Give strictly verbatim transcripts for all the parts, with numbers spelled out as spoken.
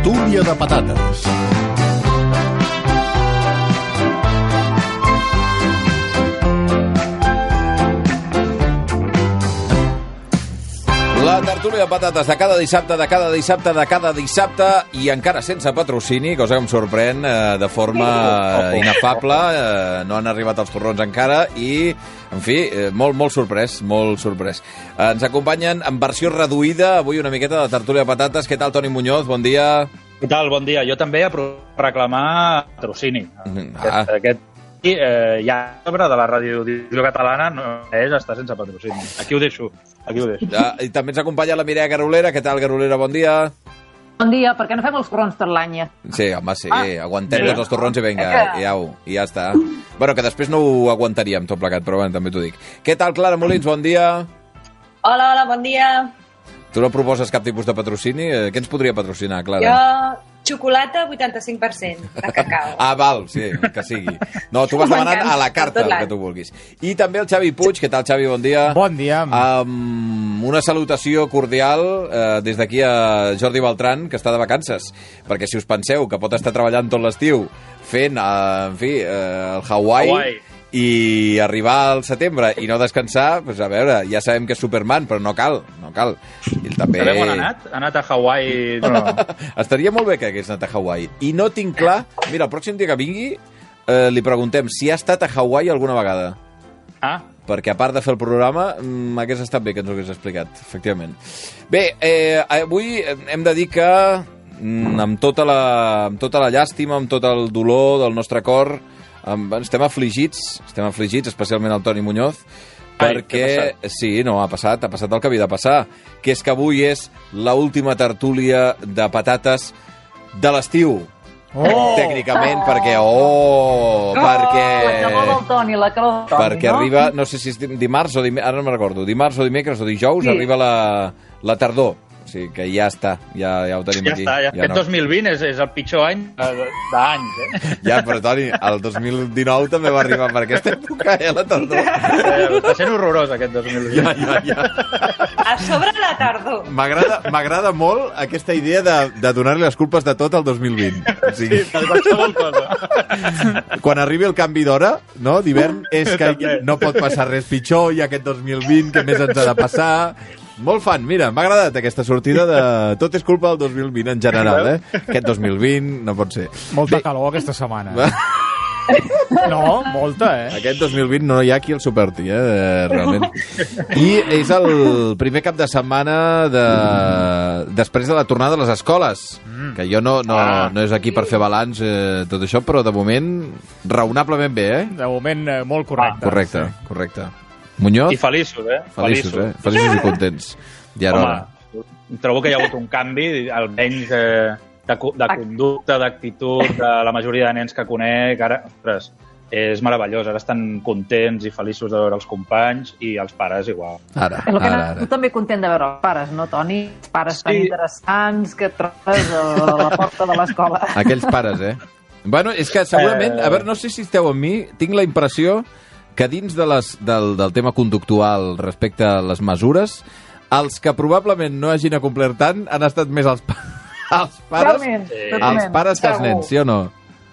tertúlia de patates. La tertúlia de patates de cada dissabte, de cada dissabte, de cada dissabte, i encara sense patrocini, cosa que em sorprèn eh, de forma eh, inefable. Eh, no han arribat els torrons encara i, en fi, eh, molt, molt sorprès, molt sorprès. Eh, ens acompanyen en versió reduïda avui una miqueta de tertúlia de patates. Què tal, Toni Muñoz? Bon dia. Què tal? Bon dia. Jo també aprovo reclamar patrocini. Ah. Aquest, aquest i eh, ja sobre de la radiodifusió catalana no és estar sense patrocini. Aquí ho deixo, aquí ho deixo. Ah, I també ens acompanya la Mireia Garolera. Què tal, Garolera? Bon dia. Bon dia, perquè no fem els torrons tot l'any. Sí, home, sí, ah, aguantem mira. tots els torrons i vinga, que... ja, ho, i ja està. Bueno, que després no ho aguantaríem tot plegat, però bueno, també t'ho dic. Què tal, Clara Molins? Bon dia. Hola, hola, bon dia. Tu no proposes cap tipus de patrocini? Què ens podria patrocinar, Clara? Jo, xocolata vuitanta-cinc per cent de cacau. Ah, val, sí, que sigui. No, tu vas demanant a la carta el que tu vulguis. I també el Xavi Puig. Què tal, Xavi? Bon dia. Bon dia. Um, una salutació cordial eh, des d'aquí a Jordi Beltran, que està de vacances. Perquè si us penseu que pot estar treballant tot l'estiu fent, eh, en fi, eh, el Hawaii... Hawaii. I arribar al setembre i no descansar, doncs a veure, ja sabem que és Superman, però no cal, no cal. I també... Sabem on ha anat? Ha anat a Hawaii? No. Estaria molt bé que hagués anat a Hawaii. I no tinc clar... Mira, el pròxim dia que vingui eh, li preguntem si ha estat a Hawaii alguna vegada. Ah. Perquè a part de fer el programa, m'hagués estat bé que ens ho hagués explicat, efectivament. Bé, eh, avui hem de dir que amb tota la, amb tota la llàstima, amb tot el dolor del nostre cor, estem afligits, estem afligits, especialment el Toni Muñoz, perquè, Ai, sí, no, ha passat, ha passat el que havia de passar, que és que avui és l'última tertúlia de patates de l'estiu. Oh! Tècnicament, perquè, oh, perquè... La calor del Toni, la calor del Toni, perquè no? arriba, no sé si és dimarts o dimecres, ara no me'n recordo, dimarts o dimecres o dijous, sí. Arriba la, la tardor. O sigui que ja està, ja, ja ho tenim ja aquí. Està, ja. Ja Aquest no. dos mil vint és, és el pitjor any d'anys, eh? Ja, però Toni, el dos mil dinou també va arribar per aquesta època, eh, la tardor. Eh, està sent horrorós, aquest dos mil vint. Ja, ja, ja. A sobre la tardor. M'agrada molt aquesta idea de, de donar-li les culpes de tot al dos mil vint. O sigui, sí, per qualsevol cosa. Quan arribi el canvi d'hora, no, d'hivern, és que no pot passar res pitjor, i aquest dos mil vint, què més ens ha de passar... Molt fan, mira, m'ha agradat aquesta sortida de... Tot és culpa del dos mil vint en general, eh? Aquest dos mil vint no pot ser. Molta Bé. calor aquesta setmana. No, molta, eh? Aquest dos mil vint no hi ha qui el superti, eh? Realment. I és el primer cap de setmana de... després de la tornada a les escoles. Mm. Que jo no, no, ah. no és aquí per fer balanç, eh, tot això, però de moment raonablement bé, eh? De moment eh, molt correcte. Ah. Correcte, sí. correcte. Muñoz? I feliços, eh? Feliços, eh? Feliços i contents. Ja Home, trobo que hi ha hagut un canvi, almenys eh, de, de conducta, d'actitud, de la majoria de nens que conec. Ara, ostres, és meravellós. Ara estan contents i feliços de veure els companys i els pares igual. Ara, és el que ara, ara. Tu també content de veure els pares, no, Toni? Els pares sí. tan interessants que et trobes a la porta de l'escola. Aquells pares, eh? Bueno, és que segurament, a veure, no sé si esteu amb mi, tinc la impressió que dins de les, del, del tema conductual respecte a les mesures, els que probablement no hagin acomplert tant han estat més els, pa els pares, Totalment, sí. totalment, els pares que els nens, sí o no?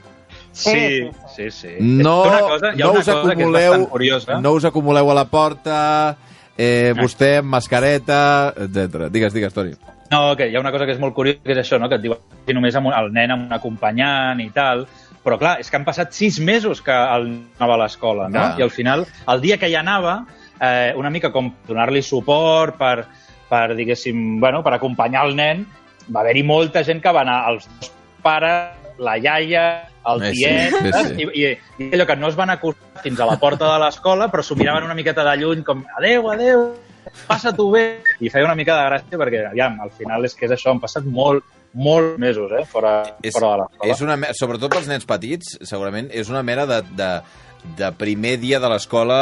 Sí, sí, sí. No, una cosa, hi ha no, una us cosa que és bastant curiosa. No us acumuleu a la porta, eh, vostè amb mascareta, etcètera. Digues, digues, Toni. No, que hi ha una cosa que és molt curiosa, que és això, no? Que et diuen que només amb un, el nen amb un acompanyant i tal. Però, clar, és que han passat sis mesos que el anava a l'escola, no? Ah. I al final, el dia que hi anava, eh, una mica com donar-li suport per, per, diguéssim, bueno, per acompanyar el nen, va haver-hi molta gent que va anar, els dos pares, la iaia, el tiet, sí, sí, sí. I, i, i allò que no es van acostar fins a la porta de l'escola, però s'ho miraven una miqueta de lluny, com, adeu, adeu, passa-t'ho bé. I feia una mica de gràcia, perquè, aviam, al final és que és això, han passat molt, molts mesos, eh, fora, és, fora de l'escola. És una, sobretot pels nens petits, segurament, és una mena de, de, de primer dia de l'escola,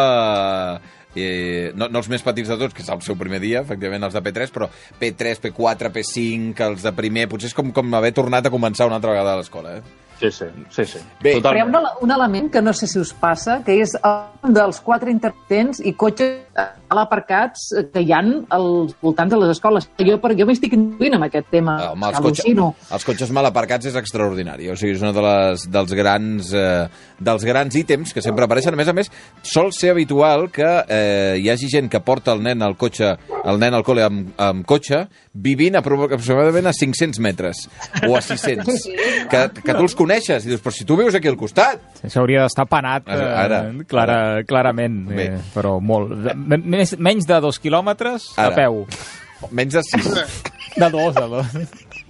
eh, no, no els més petits de tots, que és el seu primer dia, efectivament, els de P tres, però P tres, P quatre, P cinc, els de primer, potser és com, com haver tornat a començar una altra vegada a l'escola, eh? Sí, sí, sí, sí. Bé, però hi ha un, un element que no sé si us passa, que és un dels quatre intermitents i cotxes mal aparcats que hi ha als voltants de les escoles. Jo, jo m'estic intuint amb aquest tema, Home, els, al·lucino. cotxe, els cotxes mal aparcats és extraordinari. O sigui, és un de les, dels, grans, eh, dels grans ítems que sempre apareixen. A més a més, sol ser habitual que eh, hi hagi gent que porta el nen al cotxe, el nen al col·le amb, amb cotxe, vivint aproximadament a cinc-cents metres o a sis-cents. Que, que tu els coneixes i dius, però si tu vius aquí al costat. Això hauria d'estar penat eh, Ara, clara, ara. clarament, eh, però molt. De, més, menys de dos quilòmetres Ara. a peu. Menys de sis. De dos, de dos.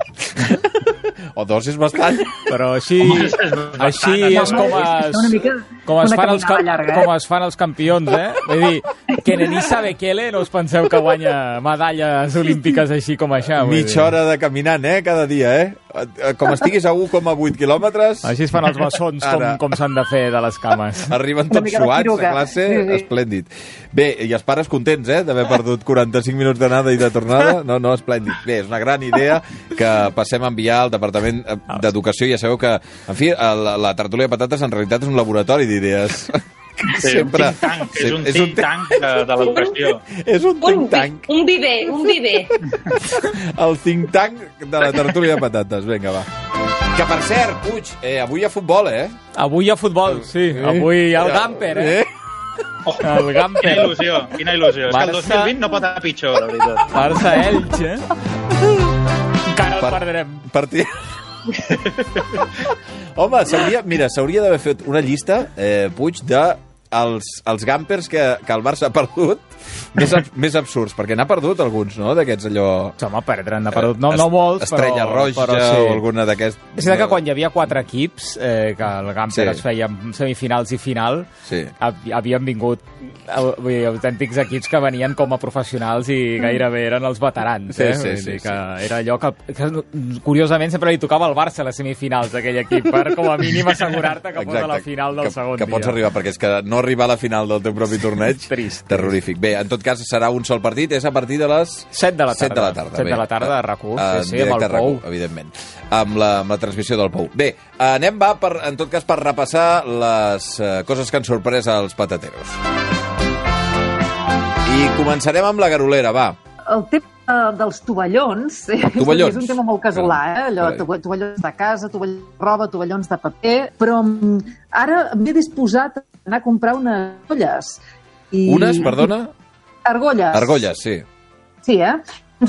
O dos és bastant. Però així, així és com es, com es, fan els, com es fan els campions, eh? Vull dir, que Nenissa Bekele no us penseu que guanya medalles olímpiques així com això. Mitja hora de caminant, eh? Cada dia, eh? Com estiguis a un coma vuit quilòmetres... Així es fan els bessons, com, com s'han de fer de les cames. Arriben tots suats a classe, sí, sí. Esplèndid. Bé, i els pares contents, eh? D'haver perdut quaranta-cinc minuts d'anada i de tornada. No, no, esplèndid. Bé, és una gran idea que passem a enviar al Departament d'Educació. Ja sabeu que, en fi, la, la tertúlia de patates en realitat és un laboratori d'idees. Sí, sempre, un think tank, és un think tank de, de l'educació. És un think tank. Un, un viver, un viver. El think tank de la tertúlia de patates. Vinga, va. Que, per cert, Puig, eh, avui hi ha futbol, eh? Avui hi ha futbol, sí. Eh? Avui hi ha el Gamper, eh? eh? Oh, el Gamper. Quina il·lusió, quina il·lusió. Barça... És que el dos mil vint no pot anar pitjor, la veritat. Barça-Elx, eh? Encara el per... perdrem. Partit... Home, s'hauria, mira, s'hauria d'haver fet una llista, eh, Puig, de els, els Gampers que, que el Barça ha perdut, més, ab, més absurds, perquè n'ha perdut alguns, no?, d'aquests allò... Home, perdre, n'ha perdut, no, no molts, Estrella però... Roja però sí. O alguna d'aquests... És que quan hi havia quatre equips, eh, que el Gamper sí. es feia semifinals i final, sí. havien vingut vull dir, autèntics equips que venien com a professionals i gairebé eren els veterans, eh? Sí, sí, vull sí, dir que sí. Era allò que, que, curiosament, sempre li tocava al Barça a les semifinals d'aquell equip, per com a mínim assegurar-te que pots a la final del que, segon que dia. Que pots arribar, perquè és que no arribar a la final del teu propi torneig, trist, terrorífic. Bé, en tot cas, serà un sol partit, és a partir de les... set de la tarda. set de la tarda, set de la tarda, a RAC1, sí, sí, amb el Pou. Evidentment, amb la, amb la transmissió del Pou. Bé, anem, va, per, en tot cas, per repassar les uh, coses que han sorprès als patateros. I començarem amb la garolera, va. El tema dels tovallons, tovallons. És un tema molt casolà, eh? Allò, tovallons de casa, tovallons de roba, tovallons de paper, però ara m'he disposat a anar a comprar unes argolles. I... Unes, perdona? Argolles. Argolles, sí. Sí, eh?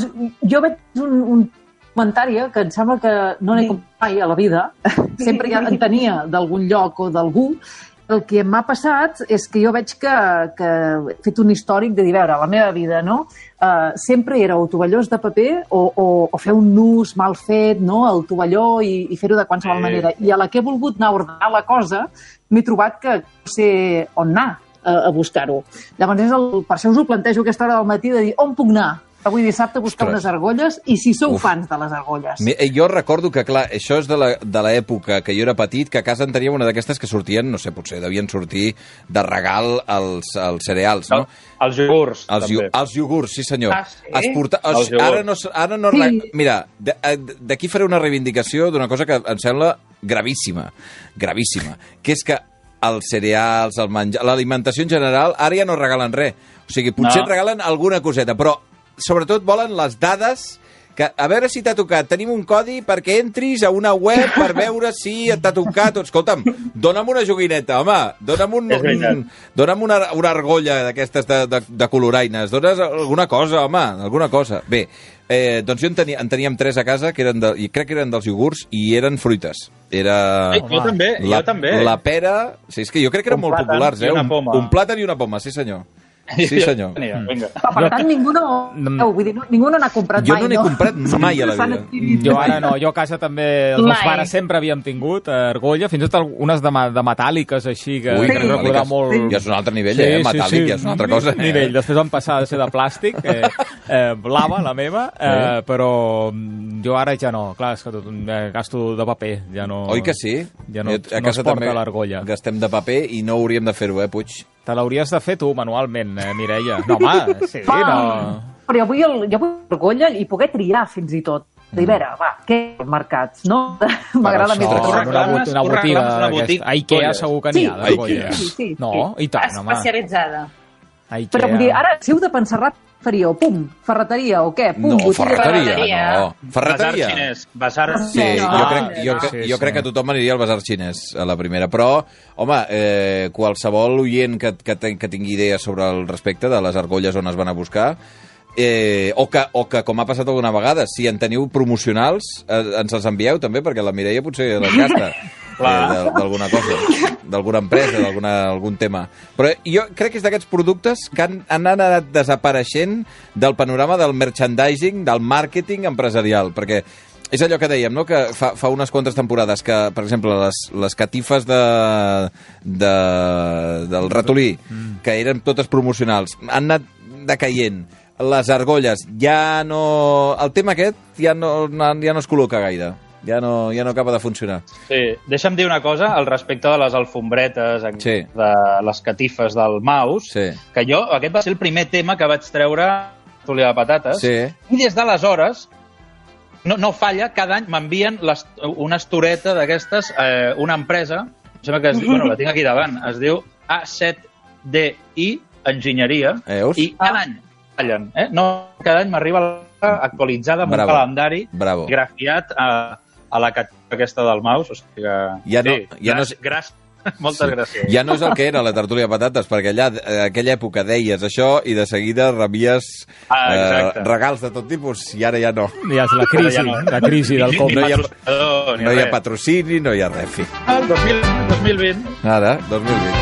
Jo veig un, un comentari que em sembla que no n'he comprat mai a la vida, sempre ja en tenia d'algun lloc o d'algú. El que m'ha passat és que jo veig que, que he fet un històric de dir, a veure, la meva vida, no? Uh, sempre era o tovallons de paper o, o, o fer un nus mal fet, no?, el tovalló i, i fer-ho de qualsevol sí. manera. I a la que he volgut anar a ordenar la cosa, m'he trobat que no sé on anar a, a buscar-ho. Llavors, és el, per això us ho plantejo aquesta hora del matí de dir, on puc anar? Avui dissabte buscar Ostres. unes argolles i si sou Uf. fans de les argolles. Jo recordo que, clar, això és de l'època que jo era petit, que a casa en teníem una d'aquestes que sortien, no sé, potser devien sortir de regal als, als cereals, no? Els iogurts, els, també. Els iogurts, sí senyor. Ah, sí? Es porta, es, ara no... Ara no sí. Mira, d'aquí faré una reivindicació d'una cosa que em sembla gravíssima, gravíssima, que és que els cereals, el menjar, l'alimentació en general, ara ja no regalen res. O sigui, potser no. regalen alguna coseta, però sobretot volen les dades que, a veure si t'ha tocat. Tenim un codi perquè entris a una web per veure si t'ha tocat. Escolta'm, dona'm una joguineta, home. Dona'm, un, un, dona'm una, una argolla d'aquestes de, de, de coloraines. Dones alguna cosa, home, alguna cosa. Bé, eh, doncs jo en, tenia, en teníem tres a casa, que eren de, i crec que eren dels iogurts, i eren fruites. Era... Eh, jo també, la, jo també. La pera... Sí, és que jo crec que eren un molt populars, eh? Un, un plàtan i una poma, sí senyor. Sí, senyor. Vinga. Per tant, ningú no, no, vull dir, ningú no n'ha comprat jo mai, no? Jo no n'he comprat mai a la vida. Jo ara no, jo a casa també, els meus pares sempre havíem tingut argolla, fins i tot unes de, de metàl·liques, així, que Ui, crec recordar molt... Ja és un altre nivell, sí, eh? Metàl·lic, sí, sí. Ja és una altra cosa. Eh? Nivell. Després van passar a ser de plàstic, eh, eh, blava, la meva, eh, però jo ara ja no. Clar, és que tot, eh, gasto de paper, ja no... Oi que sí? Ja no, a no es porta l'argolla. Gastem de paper i no hauríem de fer-ho, eh, Puig? Te l'hauries de fer tu, manualment, eh, Mireia. No, home, sí, no... Però jo vull, el, jo vull l'argolla i poder triar, fins i tot. Rivera, va, què mercats, no? M'agrada més No, recordar. una, bot- una botiga d'aquesta. A Ikea segur que n'hi ha, Sí, d'argolles. sí, sí, sí. No, i tant, home. Especialitzada. A Ikea. Però vull dir, ara, si heu de pensar ràpid, faríeu, pum, ferreteria o què? Pum, No, botiga. ferreteria, no. Ferreteria. Basar xinès. Basar... Sí, No, jo no, crec, jo, no. cre- Sí, jo sí. crec que tothom aniria al basar xinès a la primera, però, home, eh, qualsevol oient que, que, ten- que tingui idees sobre el respecte de les argolles on es van a buscar, eh, o, que, o que, com ha passat alguna vegada, si en teniu promocionals, eh, ens els envieu també, perquè la Mireia potser les gasta. Eh, de- d'alguna cosa, d'alguna empresa, d'algun tema. Però jo crec que és d'aquests productes que han, han anat desapareixent del panorama del merchandising, del màrqueting empresarial, perquè és allò que dèiem, no? Que fa, fa unes quantes temporades que, per exemple, les, les catifes de, de, del ratolí, mm. que eren totes promocionals, han anat decaient. Les argolles, ja no... El tema aquest ja no, ja no es col·loca gaire. Ja no, ja no acaba de funcionar. Sí, deixa'm dir una cosa al respecte de les alfombretes, Sí. de les catifes del mouse, Sí. que jo, aquest va ser el primer tema que vaig treure a Tertúlia de Patates, Sí. i des d'aleshores, no, no falla, cada any m'envien les- una estoreta d'aquestes, eh, una empresa, em sembla que es diu, bueno, la tinc aquí davant, es diu A set D I Enginyeria, Veus? i cada any fallen, eh? No, cada any m'arriba la actualitzada amb Bravo. un calendari Bravo. grafiat a, a la catifa aquesta del mouse, o sigui que... Ja no- sí, ja no gràcies, és- gràcies, moltes Sí. gràcies. Ja no és el que era la tertúlia de patates, perquè allà, a aquella època, deies això i de seguida rebies Ah, eh, exacte. regals de tot tipus, i ara ja no. Ja és la crisi, Ja no. la crisi del Ni- com. ni No hi ha- patrocinador, ni No hi ha res. patrocini, no hi ha res, fi. El dos mil, dos mil vint. Ara, dos mil vint.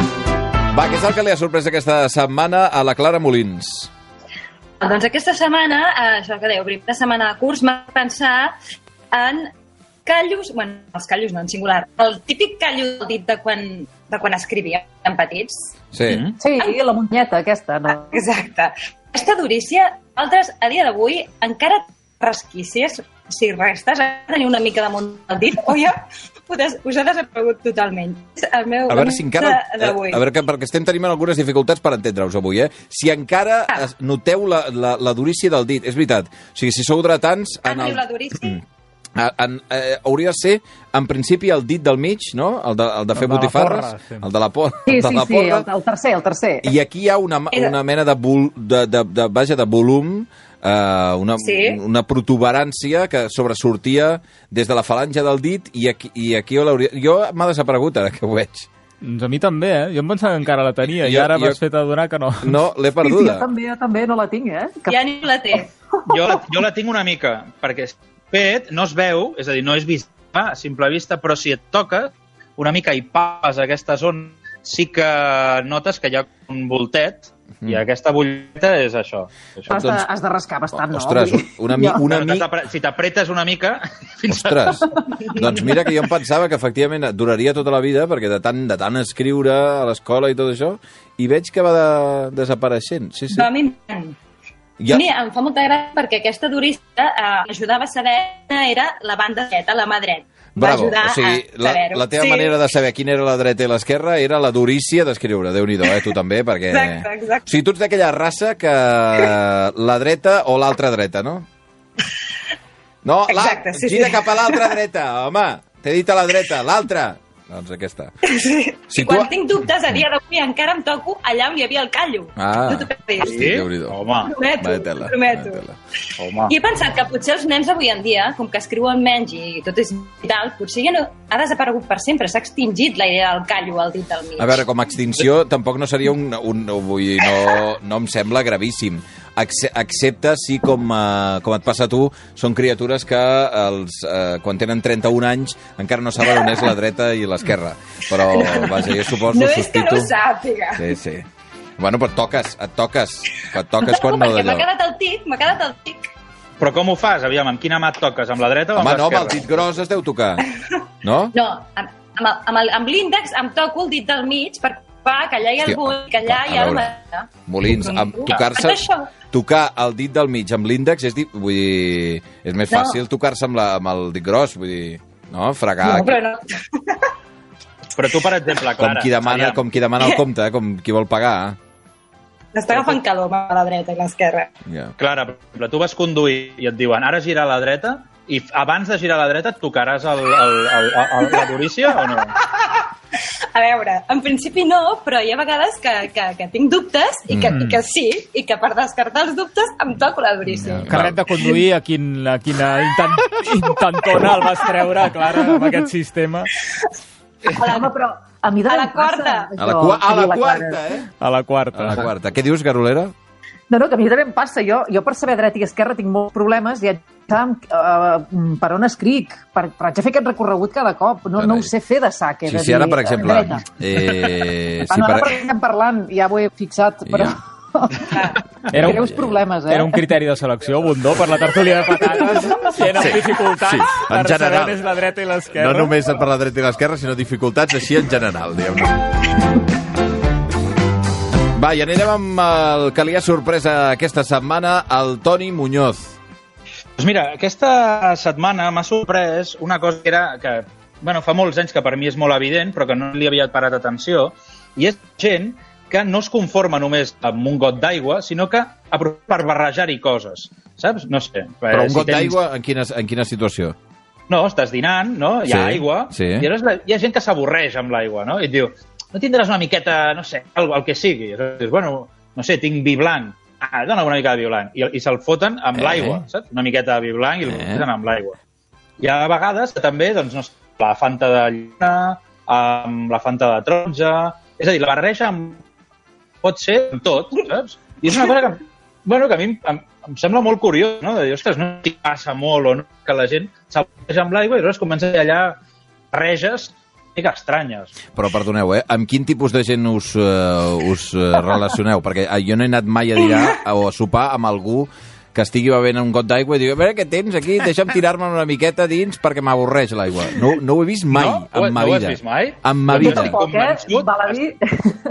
Va, què és el que li ha sorprès aquesta setmana a la Clara Molins? Doncs aquesta setmana, eh, això que dèieu, primera setmana de curs, m'ha pensar en callos, bueno, els callos no, en singular, el típic callo del dit de quan, de quan escrivíem en petits. Sí. Mm. Sí, la munyeta aquesta, no? Exacte. Aquesta durícia, altres, a dia d'avui, encara resquícies, si restes, a tenir una mica damunt del dit, o ja us, us ha desaparegut totalment. És el meu A veure si encara... de- d'avui. A veure, que, perquè estem tenint algunes dificultats per entendre-us avui, eh? Si encara Ah. es- noteu la, la, la durícia del dit, és veritat. O sigui, si sou dretants... Ah, en no el- diu la durícia? En, en, eh, hauria de ser, en principi, el dit del mig, no? El de, el de fer El de la botifarres. porra, sí. El de la, por, Sí, el de sí, la sí, porra. el, el tercer, el tercer. I aquí hi ha una, una mena de, vol, de, de, de, vaja, de volum, eh, una, Sí. una protuberància que sobresortia des de la falange del dit i aquí, i aquí jo l'hauria... Jo m'ha desaparegut ara que ho veig. Doncs a mi també, eh? Jo em pensava que encara la tenia i Jo- ara jo- m'has fet adonar que no. No, l'he Jo perduda. també, jo també no la tinc, eh? Que... Ja ni la té. Jo la, jo la tinc una mica, perquè fet no es veu, és a dir, no és visible a simple vista, però si et toques una mica i papes aquesta zona, sí que notes que hi ha un voltet, i aquesta boleta és això. això. Has de, has de rascar bastant, no? Ostres, Vull dir, una, mi, jo- una Bueno, mi... t'apre- Si t'apretes una mica... Fins a... Ostres, doncs mira que jo em pensava que efectivament duraria tota la vida, perquè de tant, de tant escriure a l'escola i tot això, i veig que va de, desapareixent. Sí, sí. No, a mi tant. Ja, A mi em fa molta gràcia perquè aquesta durista eh, ajudava a saber quina era la banda dreta, la mà dreta. Va bravo. ajudar O sigui, a la, saber-ho. la teva Sí. manera de saber quina era la dreta i l'esquerra era la durícia d'escriure. Déu-n'hi-do, eh, tu també, perquè... Exacte, exacte. O sigui, tu ets d'aquella raça que la dreta o l'altra dreta, no? No, la... Exacte, sí, gira sí. cap a l'altra dreta, home. T'he dit a la dreta, l'altra. Doncs aquesta. Sí. Si I tu- quan tinc dubtes, a dia d'avui encara em toco allà on hi havia el callo. Ah, No t'ho puc dir. hosti, Déu-n'hi-do. Home, Prometo, Vaya tela, prometo. vaya tela. home. I he pensat que potser els nens avui en dia, com que escriuen menys i tot és digital, potser ja no ha desaparegut per sempre, s'ha extingit la idea del callo al dit del mig. A veure, com a extinció tampoc no seria un... un vull dir, no, no em sembla gravíssim. Acce- Excepte si, com, uh, com et passa a tu, són criatures que els, uh, quan tenen trenta-un anys encara no saben on és la dreta i l'esquerra. Però, vaja, jo suposo, no és que no sospito... ho sàpiga. Sí, sí. Bueno, però et toques, et toques. Que et toques quan no perquè m'ha d'allò. quedat el tic, m'ha quedat el tic. Però com ho fas? Aviam, amb quina mà et toques? Amb la dreta o amb Home, no, amb el l'esquerra? dit gros es deu tocar. No? No, amb, amb, el- amb, el- amb l'índex em toco el dit del mig per fa que allà hi ha el Hòstia, bull, que allà a hi ha el... veure. Molins, amb Ah, tocar-se... això. Tocar el dit del mig amb l'índex és, di- vull dir, és més No. fàcil tocar-se amb, la, amb el dit gros, vull dir, no? Fregar, No, però no. Però tu, per exemple, com Clara... qui demana, aviam, com qui demana el compte, eh? Com qui vol pagar. Està agafant calor a la dreta i l'esquerra. Yeah. Clara, per exemple, tu vas conduir i et diuen ara gira a la dreta i abans de girar a la dreta et tocaràs el, el, el, el, la durícia o no? A veure, en principi no, però hi ha vegades que, que, que tinc dubtes i que, mm. i que sí, i que per descartar els dubtes em toco la durícia. No, carret de conduir, a, quin, a quina intent, intentona el vas treure, Clara, amb aquest sistema? Home, però a mi a la quarta. A la, qu a la quarta, eh? A la quarta. A la quarta. Què dius, Garolera? No, no, que a mi també em passa. Jo, jo per saber dreta i esquerra tinc molts problemes i uh, per on escric. Per, per haig de fer aquest recorregut cada cop. No, no ho sé fer de sac. Sí, sí, ara, per exemple... Eh, sí, bueno, ara per... estem parlant, ja ho he fixat, però... Ja. Era un, greus problemes, eh? Era un criteri de selecció, Bundó, per la tertúlia de patates, que eren sí, dificultats sí, per general, saber des la dreta i l'esquerra. No només per la dreta i l'esquerra, sinó dificultats així en general, diguem-ne. Va, i anirem amb el que li ha sorpresa aquesta setmana, el Toni Muñoz. Doncs mira, aquesta setmana m'ha sorprès una cosa que era que, bueno, fa molts anys que per mi és molt evident, però que no li havia parat atenció, i és gent que no es conforma només amb un got d'aigua, sinó que aprofita per barrejar-hi coses, saps? No sé. Però un si got tens... d'aigua en, quina, en quina situació? No, estàs dinant, no? Hi ha sí, aigua, sí. I llavors hi ha gent que s'avorreix amb l'aigua, no? I et diu, no tindràs una miqueta, no sé, el, el que sigui. I dius, bueno, no sé, tinc vi blanc. Ah, dona una mica de vi blanc. I, i se'l foten amb eh. l'aigua, saps? Una miqueta de vi blanc i el eh. foten amb l'aigua. Hi ha vegades que també, doncs, no sé, la Fanta de lluna, amb la Fanta de taronja... És a dir, la barreja amb pot ser amb tot, saps? I és una cosa que, bueno, que a mi em, em sembla molt curiós, no? De dir, ostres, no t'hi passa molt o no, que la gent s'avorreja amb l'aigua i llavors comença allà barreges mica estranyes. Però perdoneu, eh? Amb quin tipus de gent us, uh, us uh, relacioneu? Perquè uh, jo no he anat mai a dinar o a sopar amb algú que estigui bevent un got d'aigua i digui, a veure què tens aquí, deixa'm tirar-me una miqueta dins perquè m'avorreix l'aigua. No, no ho he vist mai, no? en ma no vida. No ho has vist mai? En ma vida. Tampoc, eh? Val a dir...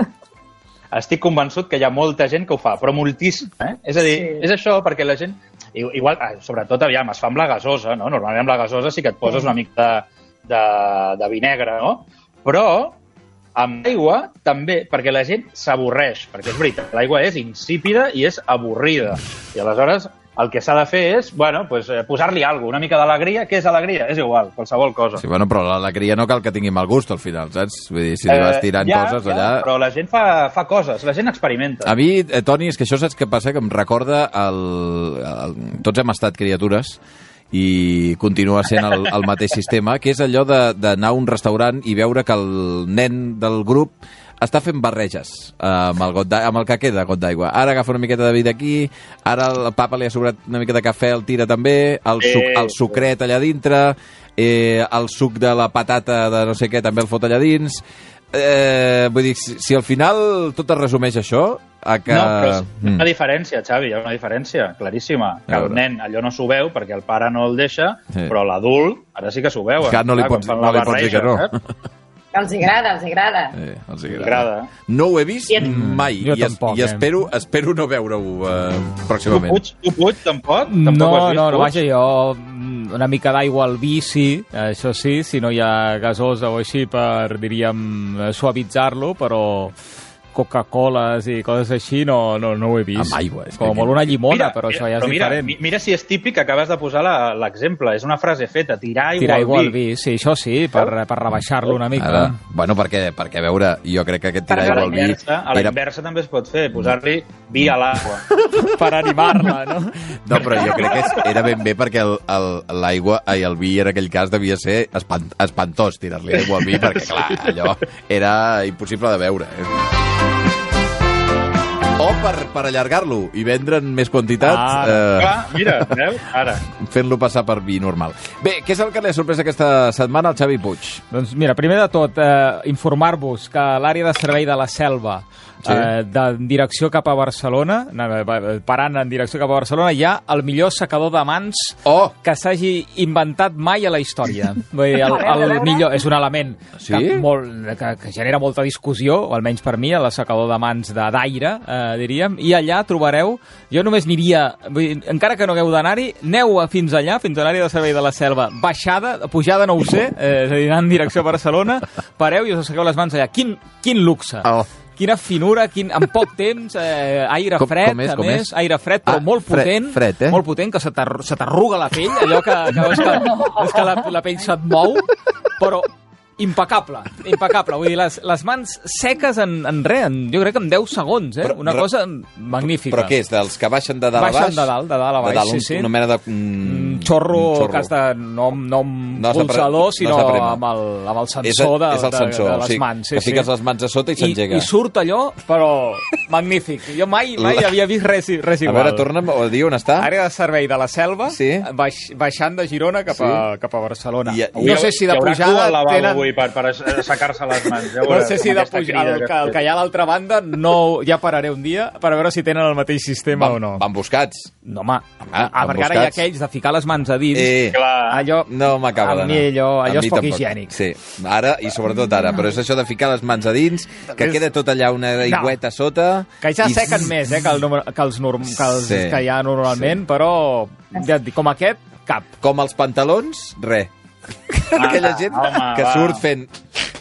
Estic convençut que hi ha molta gent que ho fa, però moltíssim, eh? És a dir, sí. És això perquè la gent... Igual, sobretot, aviam, es fa amb la gasosa, no? Normalment amb la gasosa sí que et poses una mica de, de, de vi negre, no? Però amb l'aigua també, perquè la gent s'avorreix, perquè és veritat, l'aigua és insípida i és avorrida. I aleshores el que s'ha de fer és, bueno, pues, posar-li alguna cosa, una mica d'alegria. Què és alegria? És igual, qualsevol cosa. Sí, bueno, però l'alegria no cal que tingui mal gust al final, saps? Vull dir, si li vas tirant eh, ja, coses allà... Ja, però la gent fa, fa coses, la gent experimenta. A mi, eh, Toni, és que això saps què passa? Que em recorda el... el... Tots hem estat criatures i continua sent el, el mateix sistema, que és allò d'anar a un restaurant i veure que el nen del grup està fent barreges uh, amb, el got amb el que queda got d'aigua. Ara agafa una miqueta de vi d'aquí, ara el papa li ha sobrat una mica de cafè, el tira també, el, suc, el sucret allà dintre, eh, el suc de la patata de no sé què també el fot allà dins. Eh, vull dir, si, si al final tot es resumeix això, a que... No, però hi ha una diferència, Xavi, hi ha una diferència claríssima. Que el nen allò no s'ho veu perquè el pare no el deixa, sí. Però l'adult ara sí que s'ho veu. Que no li pots, no li pots dir que no. Eh? Els agrada, els agrada. Eh, els agrada. No ho he vist I mai. Jo I, tampoc, es, i espero, espero no veure-ho uh, pròximament. Tu, Puig, tu, Puig, tampoc? No, tampoc has vist, no, no, vaja, jo una mica d'aigua al vi, sí, això sí, si no hi ha gasosa o així per, diríem, suavitzar-lo, però... Coca-Coles i coses així, no, no, no ho he vist. Amb aigua. És Com que... molt una llimona, mira, però això ja és però mira, diferent. Mira si és típic, acabes de posar l'exemple. És una frase feta, tirar aigua, tirar aigua al vi. vi. Sí, això sí, per, per rebaixar-lo una mica. Ara, bueno, perquè, perquè, a veure, jo crec que aquest tirar aigua al vi... A la inversa també es pot fer, posar-li vi a l'aigua. Per animar-la, no? No, però jo crec que era ben bé perquè l'aigua, i el vi en aquell cas devia ser espant, espantós tirar-li aigua al vi, perquè, clar, allò era impossible de veure. Eh? O per, per allargar-lo i vendre'n més quantitat... Ah, eh, clar, mira, veu? Ara. Fent-lo passar per vi normal. Bé, què és el que li ha sorprès aquesta setmana al Xavi Puig? Doncs mira, primer de tot, eh, informar-vos que l'àrea de servei de la Selva, sí. eh, de direcció cap a Barcelona, parant en direcció cap a Barcelona, hi ha el millor secador de mans oh. que s'hagi inventat mai a la història. Vull dir, el, el millor, és un element sí? que, molt, que, que genera molta discussió, o almenys per mi, el secador de mans d'aire, eh, diríem, i allà trobareu, jo només aniria, vull dir, encara que no hagueu d'anar-hi, aneu fins allà, fins a l'àrea de servei de la Selva, baixada, pujada no ho sé, eh, és a dir, anant en direcció a Barcelona, pareu i us assequeu les mans allà. Quin, quin luxe! Oh. quina finura, quin, en poc temps, eh, aire com, fred, com és, a com més, és? aire fred, però ah, molt potent, fred, fred, eh? molt potent, que se t'arruga la pell, allò que, que veus que, veus que la, la pell se't mou, però impecable, impecable. Vull dir, les, les mans seques en, en res, en, jo crec que en deu segons, eh? Però, una però, cosa magnífica. Però què és, dels que baixen de dalt a baix? Baixen de dalt, de dalt a baix, de dalt, sí, un, sí. Una mena de... Un, un xorro, un xorro. Que has de... No, no amb no pulsador, sinó no amb, el, amb el sensor, és el, de, és el sensor de, de les sí, mans. Sí, que fiques sí. les mans a sota i s'engega. I, I surt allò, però magnífic. Jo mai, mai havia vist res, res igual. A veure, torna'm a dir on està. Àrea de servei de la Selva, sí. baix, baixant de Girona cap a, sí. cap a Barcelona. I, no sé si de pujada tenen... avui per, per assecar-se les mans. Ja no sé si de pujar, el, que, el que hi ha a l'altra banda no, ja pararé un dia per a veure si tenen el mateix sistema van, o no. Van buscats. No, home. Ah, ah, perquè ara hi ha aquells de ficar les mans a dins. Eh, allò, no m'acaba d'anar. A mi allò, allò és poc tampoc. Higiènic. Sí, ara, i sobretot ara. Però és això de ficar les mans a dins, que queda tot allà una aigüeta no. sota... Que ja i... sequen més, eh, que, el, que els, norm, que, els sí. que hi ha normalment, sí. però ja et dic, com aquest, cap. Com els pantalons, res. Ah, aquella gent home, que surt va. fent...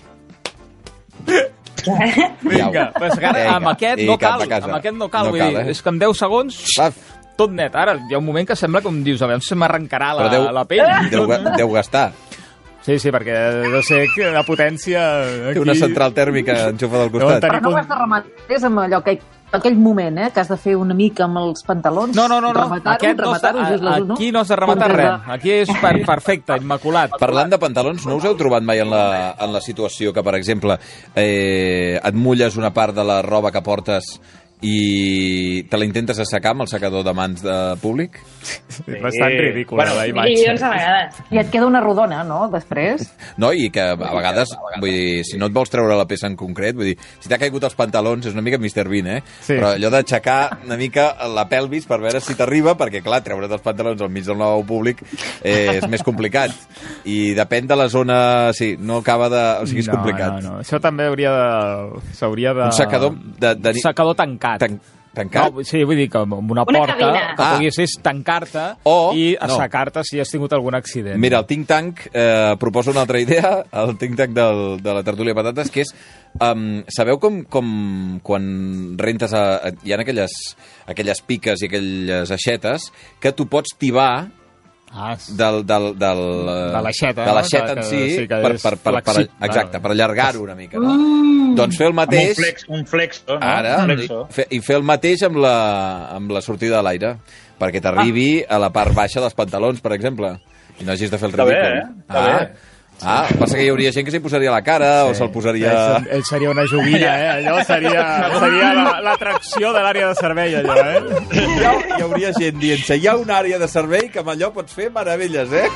Vinga, pues ara, amb aquest no cal, amb aquest no cal, no vull cal dir, eh? És que en deu segons, Paf. tot net. Ara, hi ha un moment que sembla com dius, a veure, se m'arrencarà la, deu, la pell. Deu, deu gastar. Sí, sí, perquè no sé, la potència... Aquí... Té una central tèrmica enxufa del costat. Però no ho has de rematar amb allò que aquell moment, eh, que has de fer una mica amb els pantalons. No, no, no, no. Rematar-ho, rematar-ho, just les un, no? Aquí no has de rematar res. Aquí és per, perfecte, immaculat. Parlant de pantalons, no us heu trobat mai en la, en la situació que, per exemple, eh, et mulles una part de la roba que portes i te la intentes assecar amb el secador de mans de públic? Sí. Bastant ridícula, bueno, la imatge. Milions de vegades. I et queda una rodona, no?, després. No, i que a vegades, vull dir, si no et vols treure la peça en concret, vull dir, si t'ha caigut els pantalons, és una mica mister Bean, eh? Sí. Però allò d'aixecar una mica la pelvis per veure si t'arriba, perquè, clar, treure't els pantalons al mig del lavabo públic eh, és més complicat. I depèn de la zona... Sí, no acaba de... O sigui, és no, complicat. No, no, això també hauria de... S'hauria de... Un secador de... de... Secador tancat. Tan tancat? No, sí, vull dir que amb una, una porta cabina. Que ah. puguis tancar-te i assecar-te no. si has tingut algun accident. Mira, el Think Tank eh, proposa una altra idea, el Think Tank del, de la tertúlia de patates, que és, um, sabeu com, com quan rentes, a, a, hi ha aquelles, aquelles piques i aquelles aixetes que tu pots tibar Ah, del, del, del, de l'aixeta, de l'aixeta no? en si, sí, per, per, per, per, exacte, per allargar-ho una mica. No? Mm. Doncs fer el mateix... Un, flex, un flexo, no? Ara, un flexo. I, i fer el mateix amb la, amb la sortida de l'aire, perquè t'arribi ah. a la part baixa dels pantalons, per exemple, i no hagis de fer el ridícul. Està bé, eh? Està ah. bé. Ah, passa que hi hauria gent que s'hi posaria a la cara sí. o se'l posaria... Ell, ell seria una joguina, eh? Allò seria, seria l'atracció de l'àrea de servei, allò, eh? Hi, ha, hi hauria gent dient-se, hi ha una àrea de servei que amb allò pots fer meravelles, eh?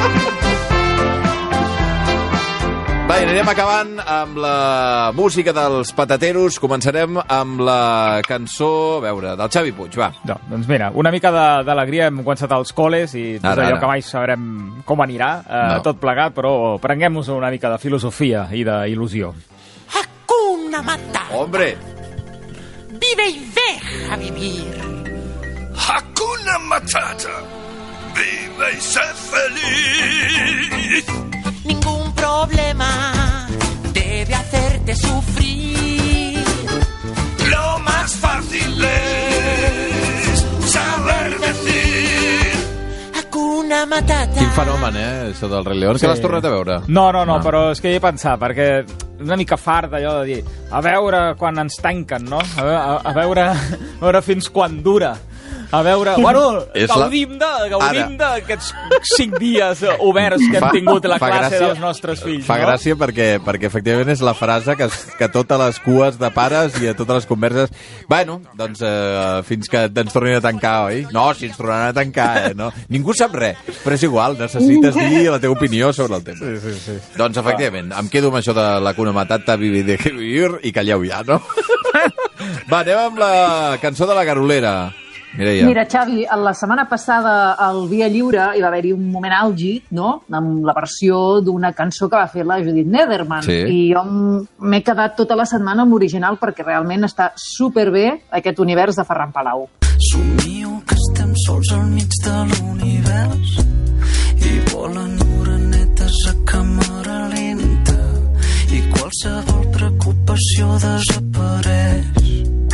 Va, anirem acabant amb la música dels patateros. Començarem amb la cançó, a veure, del Xavi Puig, va. No, doncs mira, una mica d'alegria, hem començat als col·les i és ara, allò ara. que mai sabrem com anirà, eh, no. tot plegat, però prenguem-nos una mica de filosofia i d'il·lusió. Hakuna Matata. Hombre. Vive y deja vivir. Hakuna Matata. Vive y sé feliz. Ningún problema debe hacerte sufrir. Lo más fácil es saber decir Hakuna Matata. Quin fenomen, eh, això del Rei León. Sí. Que l'has tornat a veure? No, no, no, no, però és que hi he pensat, perquè una mica fart d'allò de dir a veure quan ens tanquen, no? A veure, a, a veure, a veure fins quan dura. A veure, bueno, gaudim de gaudim d'aquests cinc dies oberts que hem fa, tingut la classe gràcia, dels nostres fills. Fa no? gràcia perquè, perquè efectivament és la frase que, que totes les cues de pares i a totes les converses... Bueno, doncs eh, fins que ens tornin a tancar, oi? No, si ens tornaran a tancar, eh? No? Ningú sap res, però és igual, necessites dir la teva opinió sobre el tema. Sí, sí, sí. Doncs efectivament, em quedo amb això de la Hakuna Matata, vivir de vivir i calleu ja, no? Va, anem amb la cançó de la Garolera. Mireia. Mira, Xavi, la setmana passada al Via Lliure hi va haver-hi un moment àlgid, no?, amb la versió d'una cançó que va fer la Judith Nederman. Sí. I jo m'he quedat tota la setmana amb l'original perquè realment està superbé aquest univers de Ferran Palau. Somio que estem sols al mig de l'univers i volen orenetes a càmera lenta i qualsevol preocupació passió desapareix.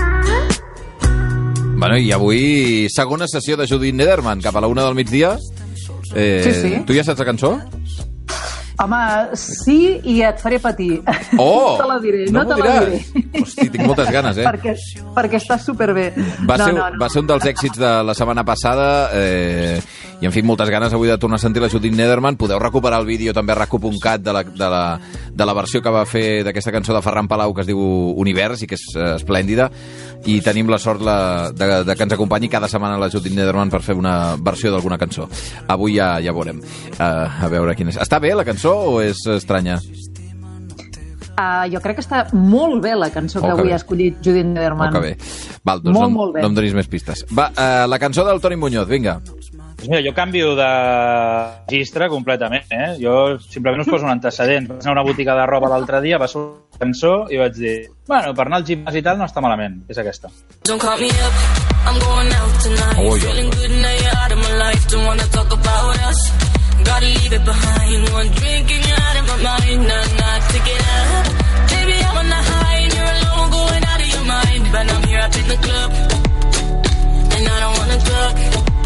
Bueno, i avui segona sessió de Judith Nederman, cap a la una del migdia. Eh, sí, sí. Tu ja saps la cançó? Home, sí, i et faré patir. Oh! No te la diré, no, no te la diré. Hosti, tinc moltes ganes, eh? perquè, perquè està superbé. Va, no, ser, no, no. va ser un dels èxits de la setmana passada eh, i, en fi, moltes ganes avui de tornar a sentir la Judith Nederman. Podeu recuperar el vídeo també a rac u punt cat de, la, de, la, de la versió que va fer d'aquesta cançó de Ferran Palau que es diu Univers i que és eh, esplèndida, i tenim la sort la, de, de que ens acompanyi cada setmana la Judith Nederman per fer una versió d'alguna cançó. Avui ja, ja veurem. Uh, a veure quina és. Està bé la cançó o és estranya? Uh, jo crec que està molt bé la cançó que, oh, que avui bé. ha escollit Judith Nederman. Oh, que bé. Val, doncs molt, no, molt bé. no em donis més pistes. Va, uh, la cançó del Toni Muñoz, vinga. Pues mira, jo canvio de registre completament, eh? Jo simplement us poso un antecedent. Vaig anar a una botiga de roba l'altre dia, va sortir una cançó i vaig dir, bueno, per anar al gimnàs i tal no està malament, és aquesta. Don't call me up, I'm going out tonight. Oh, yeah. Feeling good now you're out of my life. Don't wanna talk about us. Gotta leave it behind. One drink and you're out of my mind. Nah, nah, take it out. Baby, I'm on the high and you're alone, going out of your mind. But I'm here up in the club, and I don't wanna talk.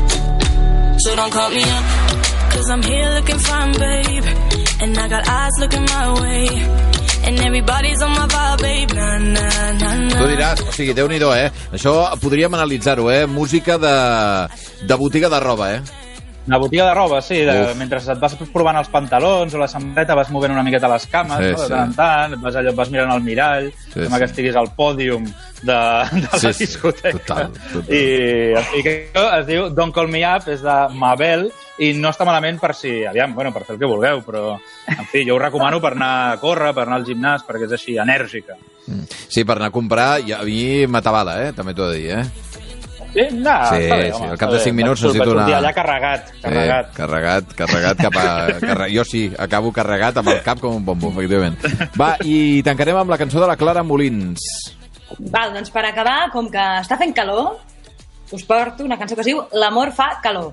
So don't call me up, cause I'm here looking fine, babe. And I got eyes looking my way. And everybody's on my vibe, babe. Na, na, na, na. Tu diràs, o sigui, Déu-n'hi-do, eh? Això podríem analitzar-ho, eh? Música de, de botiga de roba, eh? Una botiga de roba, sí. De, mentre et vas provant els pantalons o la samarreta vas movent una miqueta les cames, sí, no? De sí. tant en tant, et vas, allò, et vas mirant al mirall, Sí, com sí. que estiguis al pòdium de, de Sí, la sí. discoteca. Total, total. I, i que això es diu Don't Call Me Up, és de Mabel, i no està malament per si, aviam, bueno, per fer el que vulgueu, però, en fi, jo ho recomano per anar a córrer, per anar al gimnàs, perquè és així, enèrgica. Sí, per anar a comprar, i a mi m'atabala, eh? També t'ho he de dir, eh? Sí, no, Sí, està bé, sí, home, al cap està de cinc bé. minuts Vaig necessito sortir una- allà carregat, carregat. Eh, carregat, carregat cap a... Carre... Jo sí, acabo carregat amb el cap com un bombo, efectivament. Va, i tancarem amb la cançó de la Clara Molins. Val, doncs per acabar, com que està fent calor, us porto una cançó que es diu L'amor fa calor.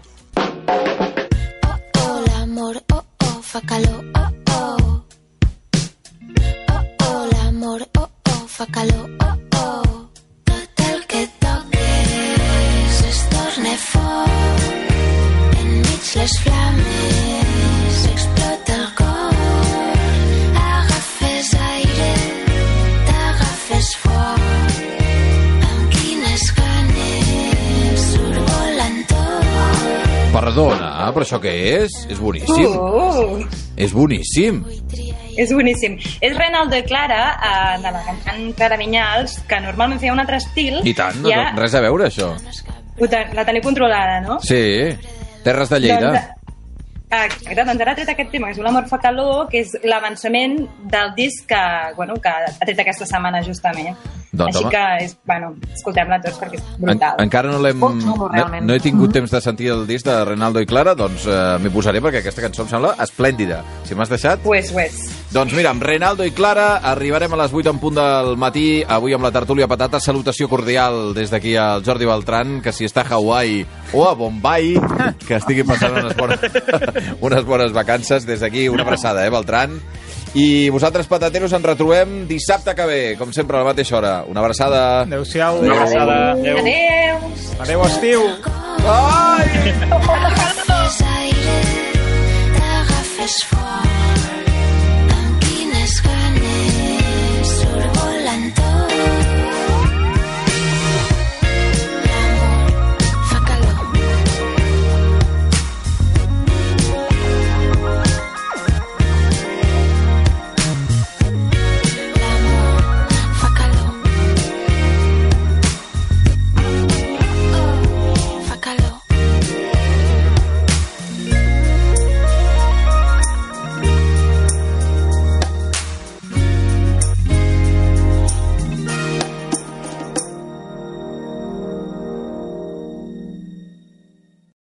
Oh, l'amor, oh, oh, fa calor, oh, oh. Oh, oh, l'amor, oh, oh, fa calor, oh, oh. Tot el que toques es torna foc. Enmig les flames explota el cor. Agafes aire, t'agafes foc. Amb quines ganes surt volant tot. Perdona, però això què és? És boníssim. Uh, És boníssim. és boníssim. És Renaldo i Clara, eh, de la cantant Clara Vinyals, que normalment feia un altre estil. I tant, no, ja no, res a veure, això. ho ten- la teniu controlada, no? Sí, Terres de Lleida. Doncs, exacte, doncs ara ha tret aquest tema, que és L'amor fa calor, que és l'avançament del disc que, bueno, que ha tret aquesta setmana, justament. Doncs, Així home. que, és, bueno, escoltem-la tots perquè és En, brutal. encara no l'hem... Molt xulo, No, realment. no he tingut temps de sentir el disc de Renaldo i Clara, doncs eh, m'hi posaré perquè aquesta cançó em sembla esplèndida. Si m'has deixat... Pues, pues. Doncs mira, amb Renaldo i Clara arribarem a les vuit en punt del matí, avui amb la tertúlia patata. Salutació cordial des d'aquí al Jordi Beltran, que si està a Hawaii o a Bombay, que estigui passant unes bones, unes bones vacances. Des d'aquí una abraçada, eh, Beltran? I vosaltres, patateros, ens retrobem dissabte que ve, com sempre, a la mateixa hora. Una abraçada. Adéu-siau. Una abraçada. Adéu. Adéu. Adéu, estiu. Ai! Agafes aire, t'agafes foc.